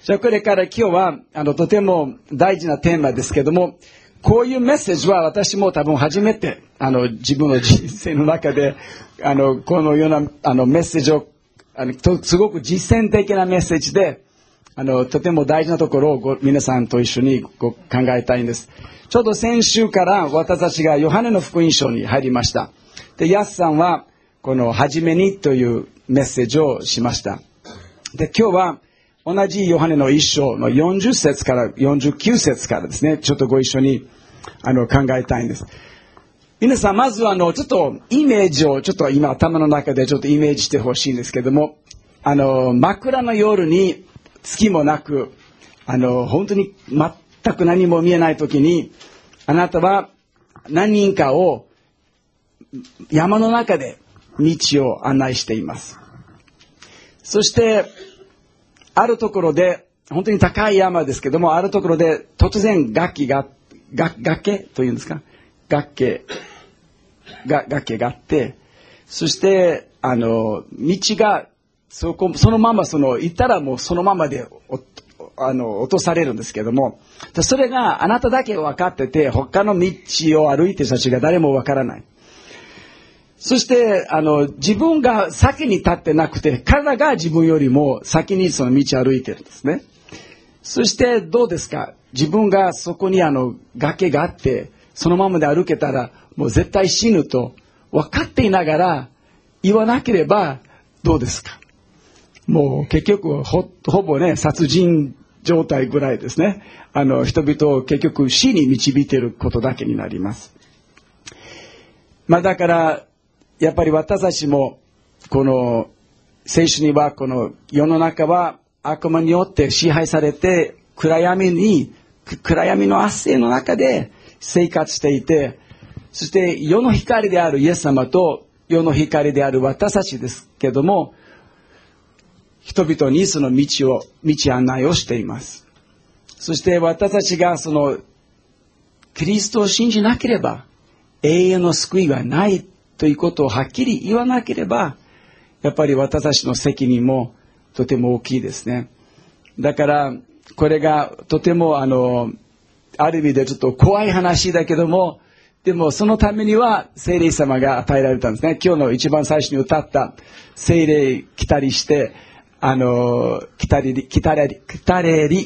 じゃあこれから今日はとても大事なテーマですけども、こういうメッセージは私も多分初めて自分の人生の中でこのようなメッセージをすごく実践的なメッセージでとても大事なところを皆さんと一緒に考えたいんです。ちょうど先週から私たちがヨハネの福音書に入りました。で、ヤスさんはこの初めにというメッセージをしました。で、今日は同じヨハネの一章の40節から49節からですね、ちょっとご一緒に考えたいんです。皆さん、まずちょっとイメージをちょっと今頭の中でちょっとイメージしてほしいんですけども、真っ暗の夜に月もなく、本当に全く何も見えない時に、あなたは何人かを山の中で道を案内しています。そして、あるところで、本当に高い山ですけども、あるところで突然崖というんですか、崖があって、そして、道が、そのまま行ったらもうそのままで落とされるんですけども、それがあなただけ分かってて、他の道を歩いてる人たちが誰も分からない。そして自分が先に立ってなくて、体が自分よりも先にその道を歩いてるんですね。そしてどうですか、自分がそこに崖があって、そのままで歩けたらもう絶対死ぬと分かっていながら言わなければどうですか。もう結局ほぼね、殺人状態ぐらいですね。人々を結局死に導いていることだけになります。だからやっぱり私たちもこの聖書にはこの世の中は悪魔によって支配されて暗闇の圧政の中で生活していて、そして世の光であるイエス様と世の光である私たちですけども、人々にその道案内をしています。そして私たちがキリストを信じなければ永遠の救いがないということをはっきり言わなければ、やっぱり私たちの責任もとても大きいですね。だからこれがとてもある意味でちょっと怖い話だけども、でもそのためには聖霊様が与えられたんですね。今日の一番最初に歌った聖霊来たりして、来たれり。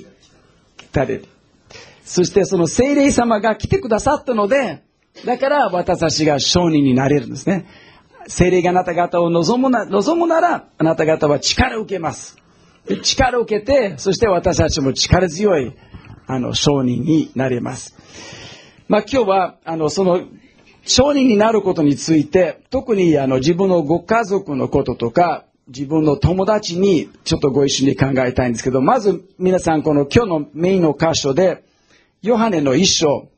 そしてその聖霊様が来てくださったので、だから私たちが証人になれるんですね。聖霊があなた方を望むなら、あなた方は力を受けます。で、力を受けて、そして私たちも力強い証人になれます。今日はその証人になることについて、特に自分のご家族のこととか自分の友達にちょっとご一緒に考えたいんですけど、まず皆さんこの今日のメインの箇所でヨハネの一章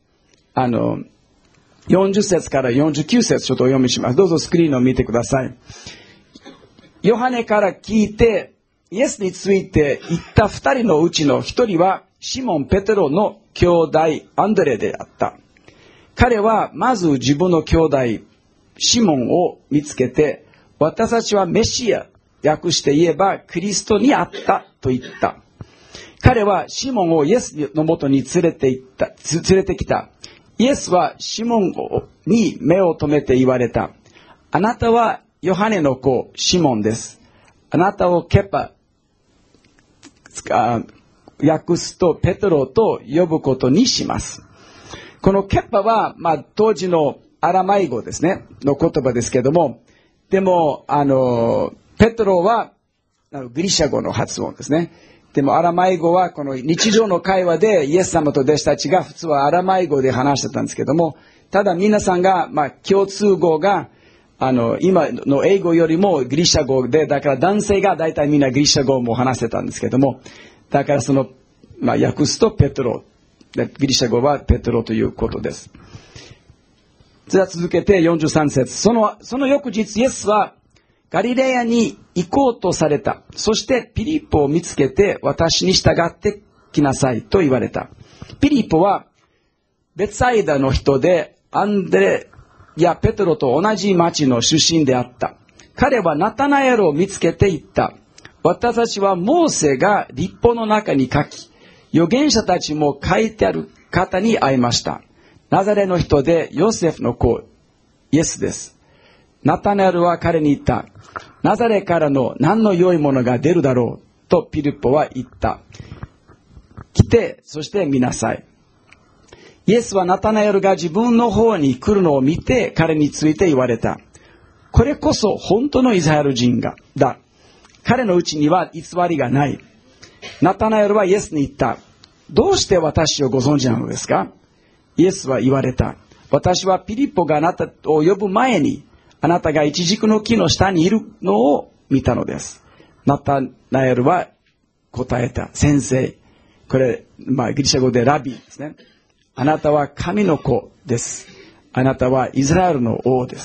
40節から49節ちょっとお読みします。どうぞスクリーンを見てください。ヨハネから聞いてイエスについて言った二人のうちの一人はシモン・ペテロの兄弟アンドレであった。彼はまず自分の兄弟シモンを見つけて、私たちはメシア、訳して言えばキリストに会ったと言った。彼はシモンをイエスのもとに連れてきた。イエスはシモンに目を留めて言われた。あなたはヨハネの子シモンです。あなたをケパ、訳すとペテロと呼ぶことにします。このケパは、当時のアラマイ語ですね、の言葉ですけども、でも、ペテロはギリシャ語の発音ですね。でもアラマイ語はこの日常の会話でイエス様と弟子たちが普通はアラマイ語で話してたんですけども、ただ皆さんが、共通語が今の英語よりもギリシャ語で、だから男性が大体みんなギリシャ語も話してたんですけども、だから訳すとペテロ、ギリシャ語はペテロということです。じゃあ続けて43節。その翌日イエスはガリレアに行こうとされた。そしてピリポを見つけて私に従ってきなさいと言われた。ピリポはベツサイダの人でアンデレやペテロと同じ町の出身であった。彼はナタナエルを見つけて言った。 私たちはモーセが律法の中に書き、預言者たちも書いてある方に会いました。ナザレの人でヨセフの子、イエスです。ナタナエルは彼に言った。ナザレからの何の良いものが出るだろうとピリポは言った。来て、そして見なさい。イエスはナタナエルが自分の方に来るのを見て彼について言われた。これこそ本当のイスラエル人だ。彼のうちには偽りがない。ナタナエルはイエスに言った。どうして私をご存知なのですか？イエスは言われた。私はピリポがあなたを呼ぶ前に、あなたがイチジクの木の下にいるのを見たのです。ナタナエルは答えた。先生。これ、ギリシャ語でラビですね。あなたは神の子です。あなたはイスラエルの王です。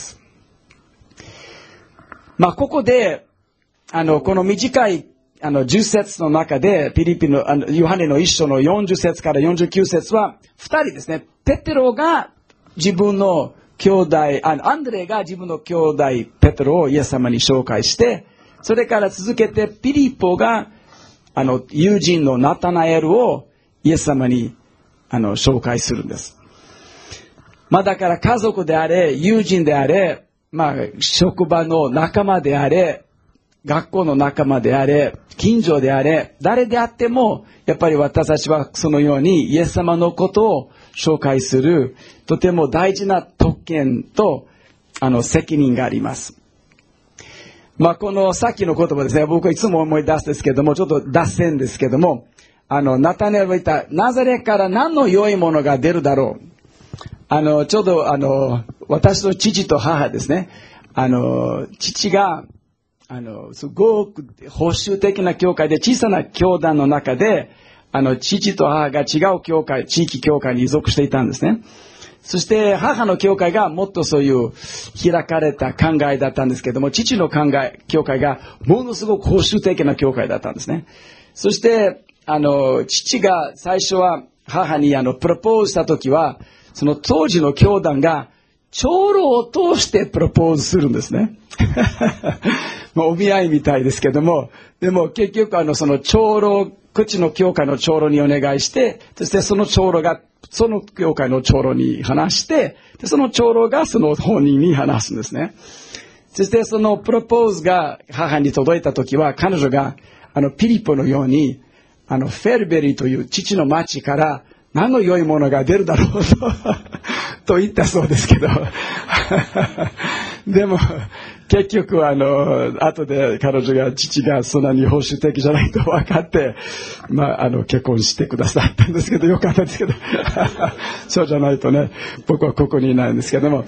ここで、この短い、10節の中で、ピリピの、ヨハネの一章の40節から49節は、2人ですね。ペテロが自分の兄弟、アンドレが自分の兄弟、ペテロをイエス様に紹介して、それから続けて、ピリポが、友人のナタナエルをイエス様に、紹介するんです。だから家族であれ、友人であれ、職場の仲間であれ、学校の仲間であれ、近所であれ、誰であっても、やっぱり私たちはそのようにイエス様のことを紹介する、とても大事な特権と、責任があります。このさっきの言葉ですね、僕はいつも思い出すんですけども、ちょっと脱線ですけども、ナタネルが言った、ナザレから何の良いものが出るだろう。ちょうど、私の父と母ですね。父が、すごく保守的な教会で、小さな教団の中で、父と母が違う教会、地域教会に属していたんですね。そして、母の教会がもっとそういう開かれた考えだったんですけども、父の教会がものすごく保守的な教会だったんですね。そして、父が最初は母にプロポーズしたときは、その当時の教団が長老を通してプロポーズするんですね。お見合いみたいですけども、でも結局その長老、口の教会の長老にお願いして、そしてその長老がその教会の長老に話して、でその長老がその本人に話すんですね。そしてそのプロポーズが母に届いたときは、彼女がピリポのように、フェルベリという父の町から何の良いものが出るだろうと言ったそうですけどでも結局後で彼女が父がそんなに保守的じゃないと分かって結婚してくださったんですけど、よかったですけどそうじゃないとね、僕はここにいないんですけども、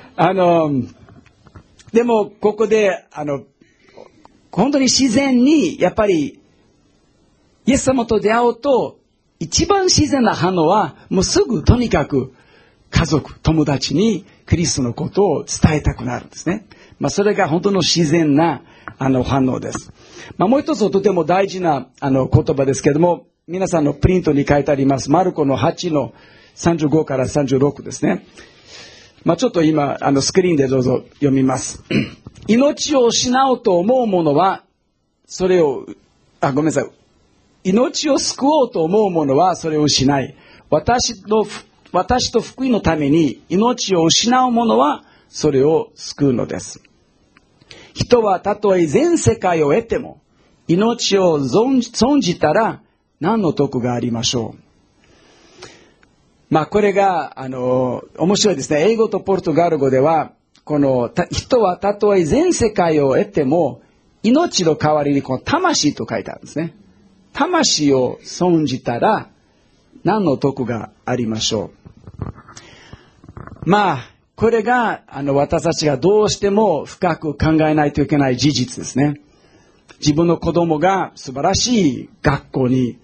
でもここで本当に自然にやっぱりイエス様と出会うと、一番自然な反応は、もうすぐとにかく家族、友達にクリストのことを伝えたくなるんですね。それが本当の自然な反応です。もう一つとても大事な言葉ですけれども、皆さんのプリントに書いてあります、マルコの8の35から36ですね。ちょっと今、スクリーンでどうぞ読みます。命を失おうと思う者は、それを、ごめんなさい。命を救おうと思う者はそれを失い、私と福音のために命を失う者はそれを救うのです。人はたとえ全世界を得ても命を損じたら何の得がありましょう。これが面白いですね。英語とポルトガル語では、この人はたとえ全世界を得ても命の代わりにこの魂と書いてあるんですね。魂を損じたら何の得がありましょう。これが私たちがどうしても深く考えないといけない事実ですね。自分の子供が素晴らしい学校に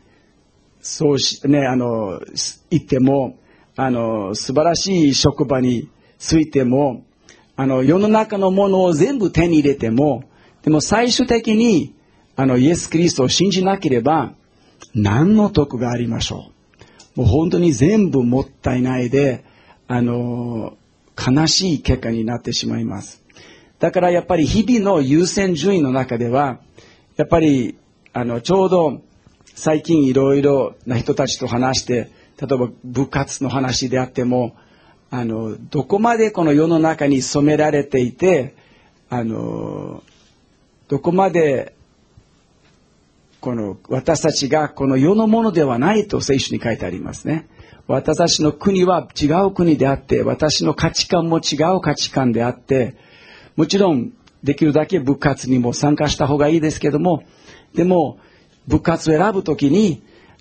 行っても、素晴らしい職場に就いても、世の中のものを全部手に入れても、でも最終的にイエス・キリストを信じなければ何の得がありましょう。もう本当に全部もったいないで、悲しい結果になってしまいます。だからやっぱり日々の優先順位の中では、 やっぱり、ちょうど最近いろいろな人たちと話して、例えば部活の話であっても、どこまでこの世の中に染められていて、どこまでこの私たちがこの世のものではないと聖書に書いてありますね。私たちの国は違う国であって、私の価値観も違う価値観であって、もちろんできるだけ部活にも参加した方がいいですけども、でも部活を選ぶときに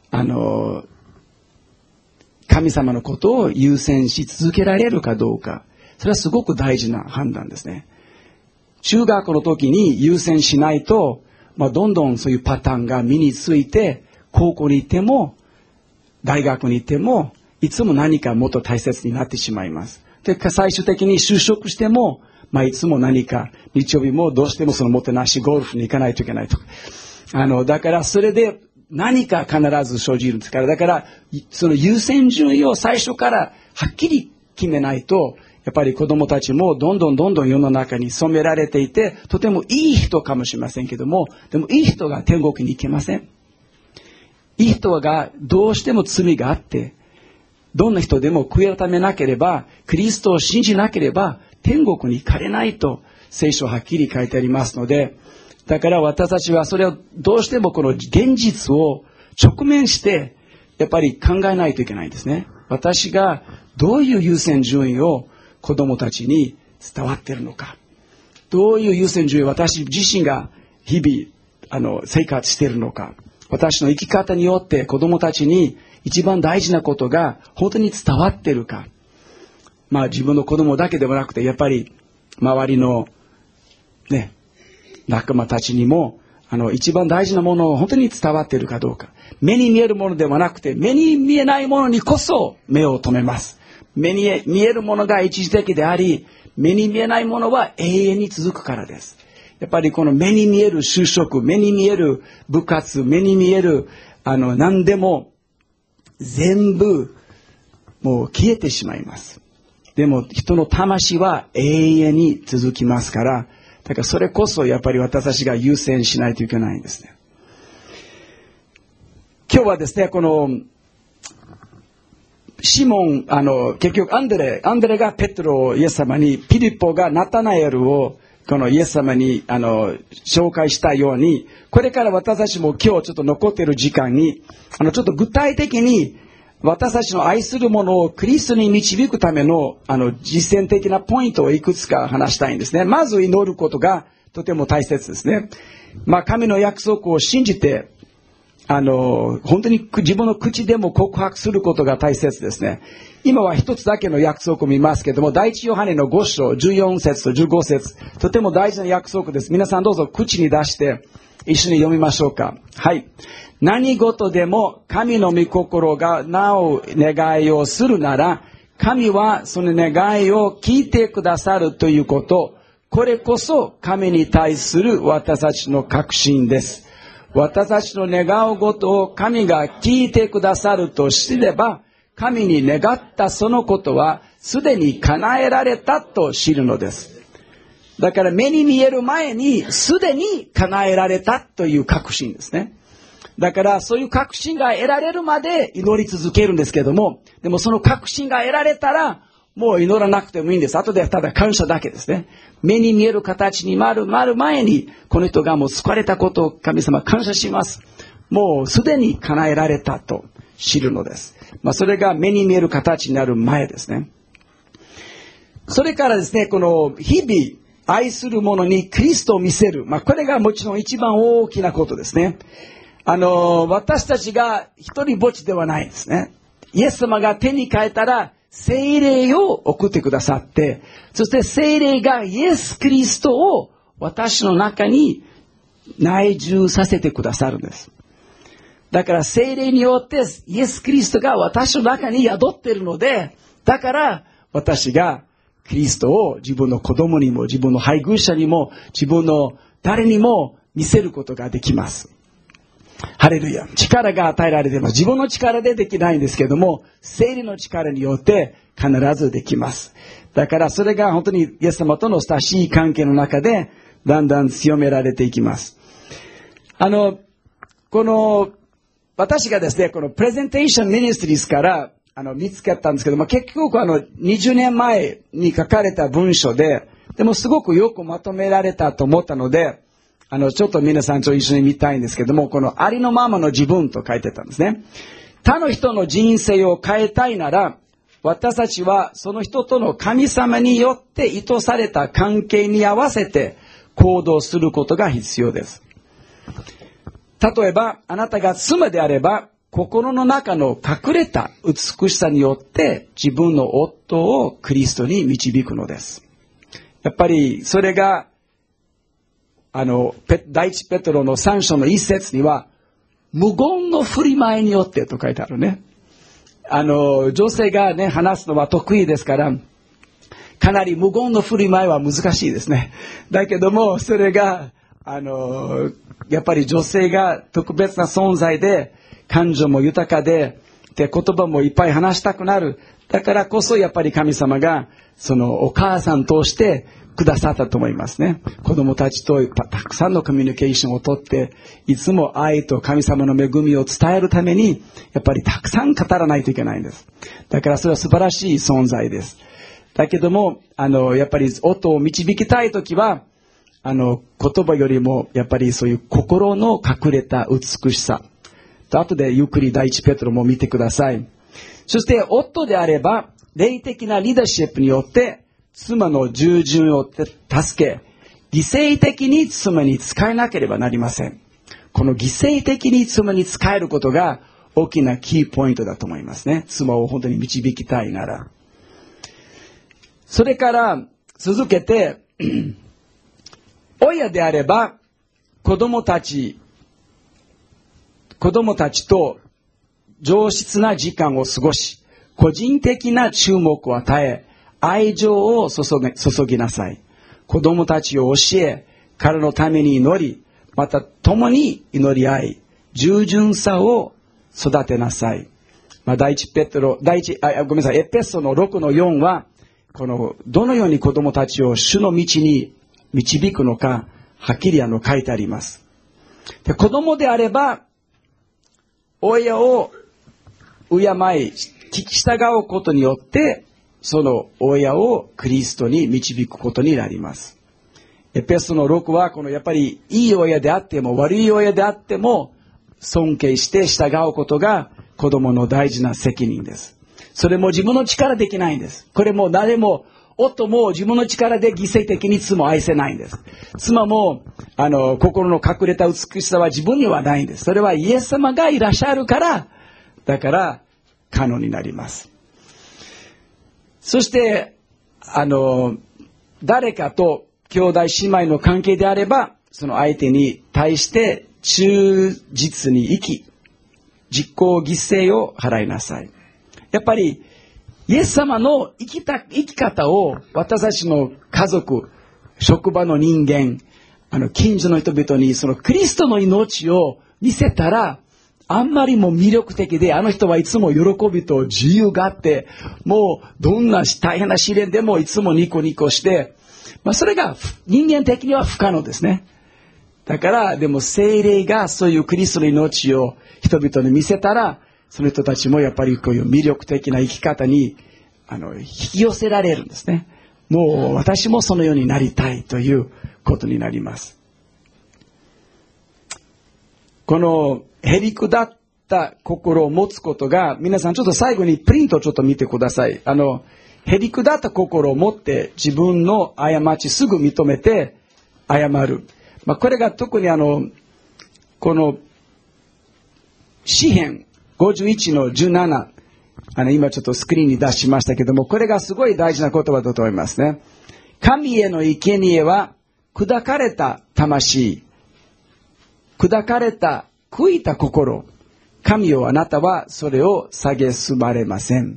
神様のことを優先し続けられるかどうか、それはすごく大事な判断ですね。中学の時に優先しないと、どんどんそういうパターンが身について、高校に行っても大学に行ってもいつも何かもっと大切になってしまいます。で、最終的に就職しても、いつも何か日曜日もどうしてもそのもてなしゴルフに行かないといけないとか、だからそれで何か必ず生じるんですから、だからその優先順位を最初からはっきり決めないと、やっぱり子供たちもどんどん世の中に染められていて、とてもいい人かもしれませんけども、でもいい人が天国に行けません。いい人がどうしても罪があって、どんな人でも悔い改めなければ、キリストを信じなければ天国に行かれないと聖書はっきり書いてありますので、だから私たちはそれをどうしてもこの現実を直面してやっぱり考えないといけないんですね。私がどういう優先順位を子供たちに伝わっているのか、どういう優先順位を私自身が日々生活しているのか、私の生き方によって子供たちに一番大事なことが本当に伝わっているか、自分の子供だけでもなくて、やっぱり周りのね仲間たちにも一番大事なものを本当に伝わっているかどうか。目に見えるものではなくて、目に見えないものにこそ目を留めます。目に見えるものが一時的であり、目に見えないものは永遠に続くからです。やっぱりこの目に見える就職、目に見える部活、目に見える何でも全部もう消えてしまいます。でも人の魂は永遠に続きますから、だからそれこそやっぱり私たちが優先しないといけないんですね。今日はですね、このシモン、結局アンデレがペテロをイエス様に、ピリポがナタナエルをこのイエス様に紹介したように、これから私たちも今日ちょっと残っている時間にちょっと具体的に私たちの愛するものをクリストに導くための実践的なポイントをいくつか話したいんですね。まず祈ることがとても大切ですね。神の約束を信じて本当に自分の口でも告白することが大切ですね。今は一つだけの約束を見ますけども、第一ヨハネの5章14節と15節、とても大事な約束です。皆さんどうぞ口に出して一緒に読みましょうか。はい。何事でも神の御心がなお願いをするなら、神はその願いを聞いてくださるということ、これこそ神に対する私たちの確信です。私たちの願うことを神が聞いてくださると知れば、神に願ったそのことはすでに叶えられたと知るのです。だから目に見える前にすでに叶えられたという確信ですね。だからそういう確信が得られるまで祈り続けるんですけども、でもその確信が得られたらもう祈らなくてもいいんです。後でただ感謝だけですね。目に見える形になる前にこの人がもう救われたことを神様感謝します。もうすでに叶えられたと知るのです。それが目に見える形になる前ですね。それからですね、この日々愛する者にキリストを見せる。これがもちろん一番大きなことですね。私たちが一人ぼっちではないですね。イエス様が手に変えたら聖霊を送ってくださって、そして聖霊がイエス・キリストを私の中に内住させてくださるんです。だから聖霊によってイエス・キリストが私の中に宿っているので、だから私がキリストを自分の子供にも自分の配偶者にも自分の誰にも見せることができます。ハレルヤ。力が与えられています。自分の力でできないんですけども、聖霊の力によって必ずできます。だからそれが本当にイエス様との親しい関係の中でだんだん強められていきます。 この、私がですね、このプレゼンテーションミニストリーズから、見つけたんですけども、結局20年前に書かれた文章で、でもすごくよくまとめられたと思ったので、ちょっと皆さんと一緒に見たいんですけども、このありのままの自分と書いてたんですね。他の人の人生を変えたいなら、私たちはその人との神様によって意図された関係に合わせて行動することが必要です。例えば、あなたが妻であれば、心の中の隠れた美しさによって自分の夫をクリストに導くのです。やっぱりそれが、第一ペテロの3章の1節には、無言の振り舞いによってと書いてあるね。女性がね、話すのは得意ですから、かなり無言の振り舞いは難しいですね。だけども、それが、やっぱり女性が特別な存在で、感情も豊かで、言葉もいっぱい話したくなる。だからこそやっぱり神様が、そのお母さんとしてくださったと思いますね。子供たちとたくさんのコミュニケーションをとって、いつも愛と神様の恵みを伝えるために、やっぱりたくさん語らないといけないんです。だからそれは素晴らしい存在です。だけども、やっぱり夫を導きたいときは、言葉よりも、やっぱりそういう心の隠れた美しさ。後でゆっくり第一ペテロも見てください。そして、夫であれば、霊的なリーダーシップによって、妻の従順を助け、犠牲的に妻に仕えなければなりません。この犠牲的に妻に仕えることが大きなキーポイントだと思いますね。妻を本当に導きたいなら。それから続けて、親であれば子供たちと上質な時間を過ごし、個人的な注目を与え、愛情を注ぎなさい。子供たちを教え、彼のために祈り、また共に祈り合い、従順さを育てなさい。エペソの6の4は、どのように子供たちを主の道に導くのか、はっきり書いてあります。で、子供であれば、親を敬い、聞き従うことによって、その親をクリストに導くことになります。エペソの6は、やっぱりいい親であっても悪い親であっても、尊敬して従うことが子供の大事な責任です。それも自分の力できないんです。これも誰も、夫も自分の力で犠牲的に妻を愛せないんです。妻も、心の隠れた美しさは自分にはないんです。それはイエス様がいらっしゃるから、だから可能になります。そして、誰かと兄弟姉妹の関係であれば、その相手に対して忠実に生き、実行犠牲を払いなさい。やっぱり、イエス様の生き方を私たちの家族、職場の人間、近所の人々にそのクリストの命を見せたら、あんまりも魅力的で、あの人はいつも喜びと自由があって、もうどんな大変な試練でもいつもニコニコして、それが人間的には不可能ですね。だから、でも聖霊がそういうクリストの命を人々に見せたら、その人たちもやっぱりこういう魅力的な生き方に引き寄せられるんですね。もう私もそのようになりたいということになります。このへりくだった心を持つことが、皆さんちょっと最後にプリントをちょっと見てください。へりくだった心を持って自分の過ちすぐ認めて謝る。これが特にこの詩編51の17、今ちょっとスクリーンに出しましたけども、これがすごい大事な言葉だと思いますね。神への生贄は砕かれた魂、砕かれた悔いた心、神よあなたはそれを蔑まれません。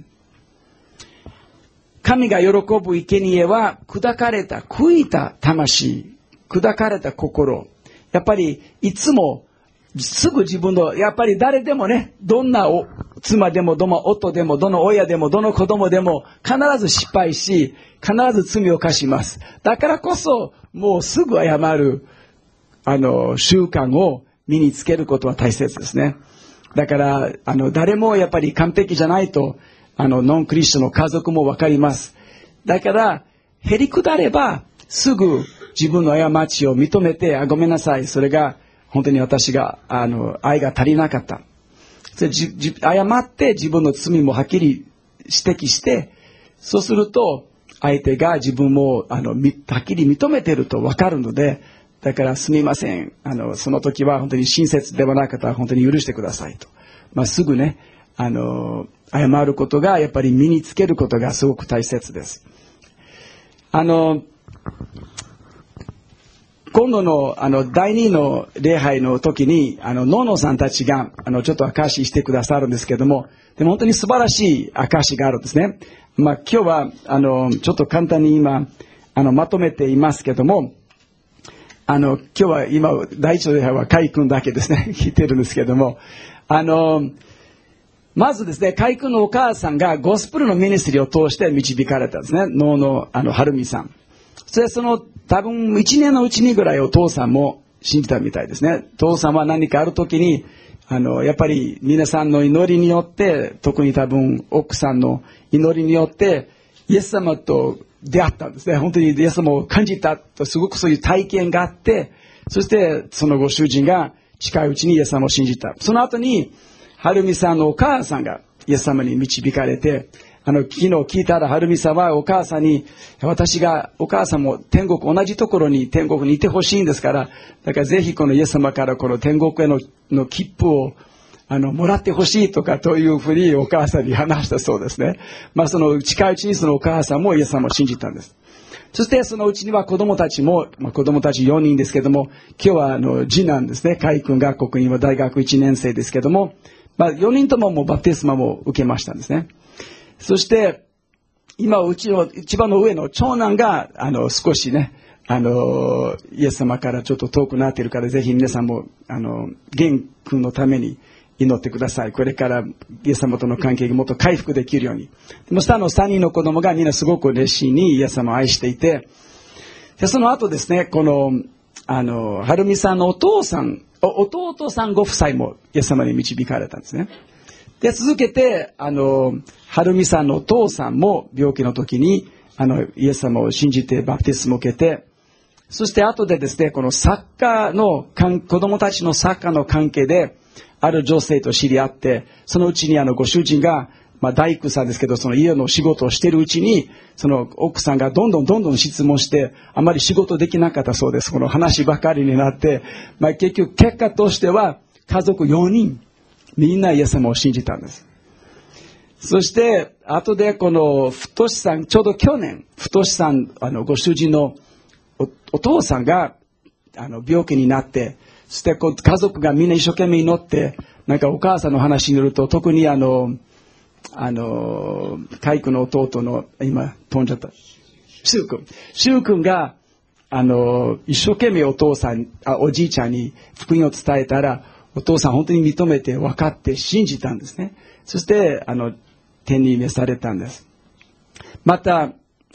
神が喜ぶ生贄は砕かれた悔いた魂、砕かれた心。やっぱりいつもすぐ自分の、やっぱり誰でもね、どんな妻でもどの夫でもどの親でもどの子供でも必ず失敗し、必ず罪を犯します。だからこそもうすぐ謝る習慣を身につけることは大切ですね。だから、誰もやっぱり完璧じゃないと、ノンクリスチャンの家族もわかります。だから、へりくだれば、すぐ自分の過ちを認めて、ごめんなさい。それが、本当に私が、愛が足りなかった。謝って自分の罪もはっきり指摘して、そうすると、相手が自分も、はっきり認めているとわかるので、だからすみません。その時は本当に親切ではなかったら本当に許してくださいと。すぐね、謝ることがやっぱり身につけることがすごく大切です。今度の第2の礼拝の時にノーノさんたちがちょっと証ししてくださるんですけども、でも本当に素晴らしい証しがあるんですね。今日はちょっと簡単に今まとめていますけども、今日は今第一の礼拝は海君だけですね聞いてるんですけども、まずですね、海君のお母さんがゴスペルのミニストリーを通して導かれたんですね。能の春美さん。それその多分1年のうちにぐらいお父さんも信じたみたいですね。父さんは何かある時にやっぱり皆さんの祈りによって、特に多分奥さんの祈りによってイエス様と出会ったんですね。本当にイエス様を感じたと、すごくそういう体験があって、そしてそのご主人が近いうちにイエス様を信じた。その後に春美さんのお母さんがイエス様に導かれて、昨日聞いたら春美さんはお母さんに、私がお母さんも天国同じところに天国にいてほしいんですから、だからぜひこのイエス様からこの天国への切符をもらってほしいとかというふうにお母さんに話したそうですね。その近いうちにそのお母さんもイエス様を信じたんです。そしてそのうちには子供たちも、子供たち4人ですけども、今日は次男ですね、海君がここには大学1年生ですけども、4人とももうバプテスマも受けましたんですね。そして今うちの一番の上の長男が少しねイエス様からちょっと遠くなっているから、ぜひ皆さんも元君のために祈ってください。これからイエス様との関係がもっと回復できるように。でも下の3人の子供がみんなすごく熱心にイエス様を愛していて、でその後ですね、この春美さんの弟さんご夫妻もイエス様に導かれたんですね。で続けて春美さんのお父さんも病気の時にイエス様を信じてバプテスマを受けて、そして後でですね、このサッカーの子供たちのサッカーの関係である女性と知り合って、そのうちにご主人が大工さんですけど、その家の仕事をしているうちに、その奥さんがどんどん質問して、あまり仕事できなかったそうです。この話ばかりになって、結局結果としては家族4人みんなイエス様を信じたんです。そして後でこの太さん、ちょうど去年太さんご主人の お父さんが病気になって、そして家族がみんな一生懸命祈って、なんかお母さんの話によると、特に海君の弟の今飛んじゃった柊君が一生懸命おじいちゃんに福音を伝えたら、お父さん本当に認めて分かって信じたんですね。そして天に召されたんです。また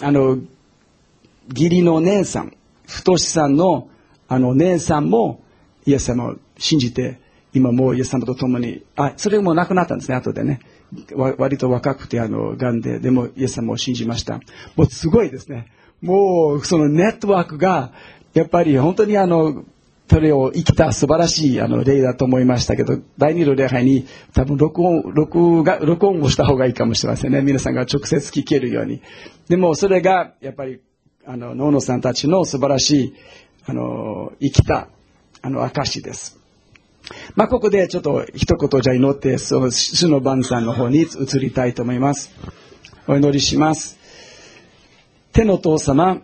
義理のお姉さん、太さんの姉さんもイエス様を信じて、今もうイエス様と共に、それも亡くなったんですね、後でね。割と若くて癌で、でもイエス様を信じました。もうすごいですね。もうそのネットワークがやっぱり本当にそれを生きた素晴らしい例だと思いましたけど、第2の礼拝に多分録音をした方がいいかもしれませんね。皆さんが直接聞けるように。でもそれがやっぱりノーノさんたちの素晴らしい生きた証です。ここでちょっと一言じゃ祈って、その主の晩餐の方に移りたいと思います。お祈りします。天のお父様、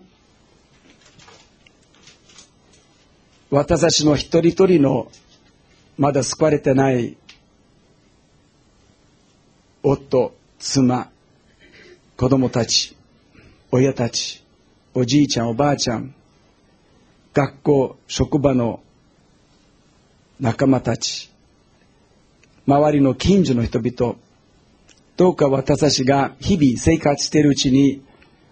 私たちの一人一人のまだ救われてない夫、妻、子供たち、親たち、おじいちゃん、おばあちゃん、学校、職場の仲間たち、周りの近所の人々、どうか私たちが日々生活しているうちに、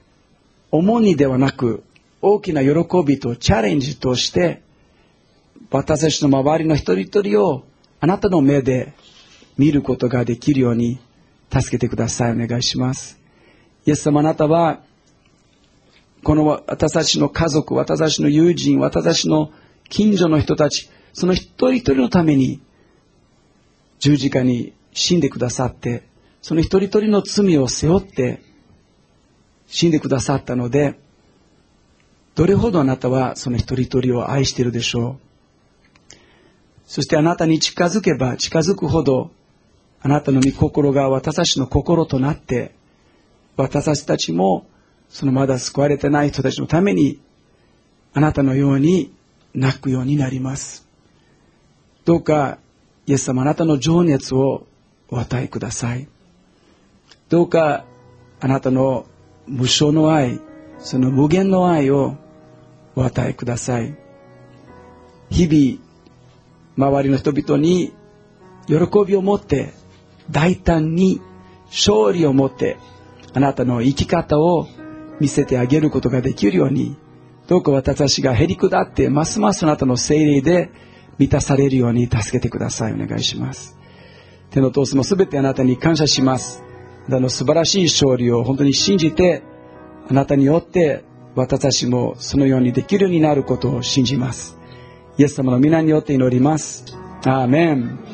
重荷ではなく大きな喜びとチャレンジとして、 私たちの周りの一人一人をあなたの目で見ることができるように助けてください。お願いします。イエス様、あなたはこの私たちの家族、私たちの友人、私たちの近所の人たち、その一人一人のために十字架に死んでくださって、その一人一人の罪を背負って死んでくださったので、どれほどあなたはその一人一人を愛しているでしょう。そしてあなたに近づけば近づくほど、あなたの御心が私たちの心となって、私たちもそのまだ救われてない人たちのためにあなたのように泣くようになります。どうかイエス様、あなたの情熱をお与えください。どうかあなたの無償の愛、その無限の愛をお与えください。日々周りの人々に喜びを持って、大胆に勝利を持ってあなたの生き方を見せてあげることができるように、どうか私たちがへり下ってますますあなたの聖霊で満たされるように助けてください。お願いします。手の通すもすべてあなたに感謝します。あなたの素晴らしい勝利を本当に信じて、あなたによって私たちもそのようにできるようになることを信じます。イエス様の皆によって祈ります。アーメン。